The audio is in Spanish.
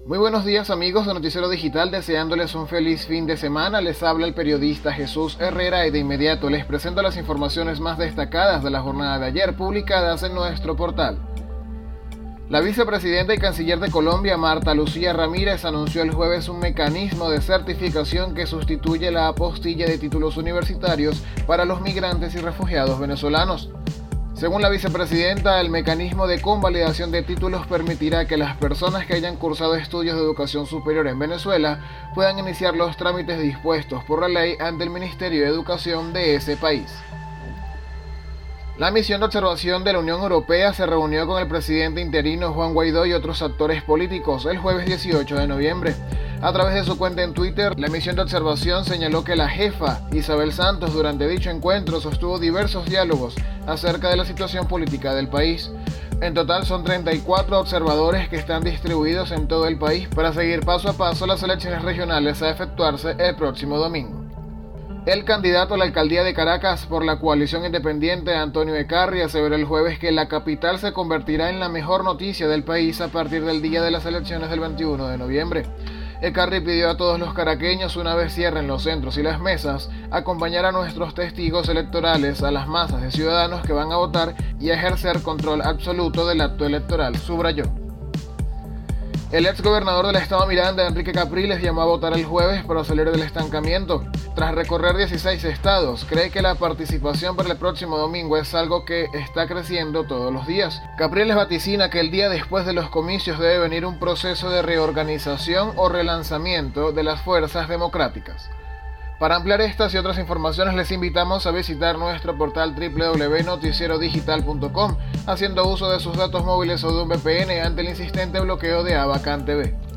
Muy buenos días amigos de Noticiero Digital, deseándoles un feliz fin de semana. Les habla el periodista Jesús Herrera y de inmediato les presento las informaciones más destacadas de la jornada de ayer publicadas en nuestro portal. La vicepresidenta y canciller de Colombia, Marta Lucía Ramírez, anunció el jueves un mecanismo de certificación que sustituye la apostilla de títulos universitarios para los migrantes y refugiados venezolanos. Según la vicepresidenta, el mecanismo de convalidación de títulos permitirá que las personas que hayan cursado estudios de educación superior en Venezuela puedan iniciar los trámites dispuestos por la ley ante el Ministerio de Educación de ese país. La misión de observación de la Unión Europea se reunió con el presidente interino Juan Guaidó y otros actores políticos el jueves 18 de noviembre. A través de su cuenta en Twitter, la misión de observación señaló que la jefa Isabel Santos durante dicho encuentro sostuvo diversos diálogos acerca de la situación política del país. En total son 34 observadores que están distribuidos en todo el país para seguir paso a paso las elecciones regionales a efectuarse el próximo domingo. El candidato a la alcaldía de Caracas por la coalición independiente, Antonio Ekarri, aseveró el jueves que la capital se convertirá en la mejor noticia del país a partir del día de las elecciones del 21 de noviembre. Ekarri pidió a todos los caraqueños, una vez cierren los centros y las mesas, acompañar a nuestros testigos electorales, a las masas de ciudadanos que van a votar y a ejercer control absoluto del acto electoral, subrayó. El exgobernador del estado Miranda, Enrique Capriles, llamó a votar el jueves para salir del estancamiento. Tras recorrer 16 estados, cree que la participación para el próximo domingo es algo que está creciendo todos los días. Capriles vaticina que el día después de los comicios debe venir un proceso de reorganización o relanzamiento de las fuerzas democráticas. Para ampliar estas y otras informaciones les invitamos a visitar nuestro portal www.noticierodigital.com haciendo uso de sus datos móviles o de un VPN ante el insistente bloqueo de Abacán TV.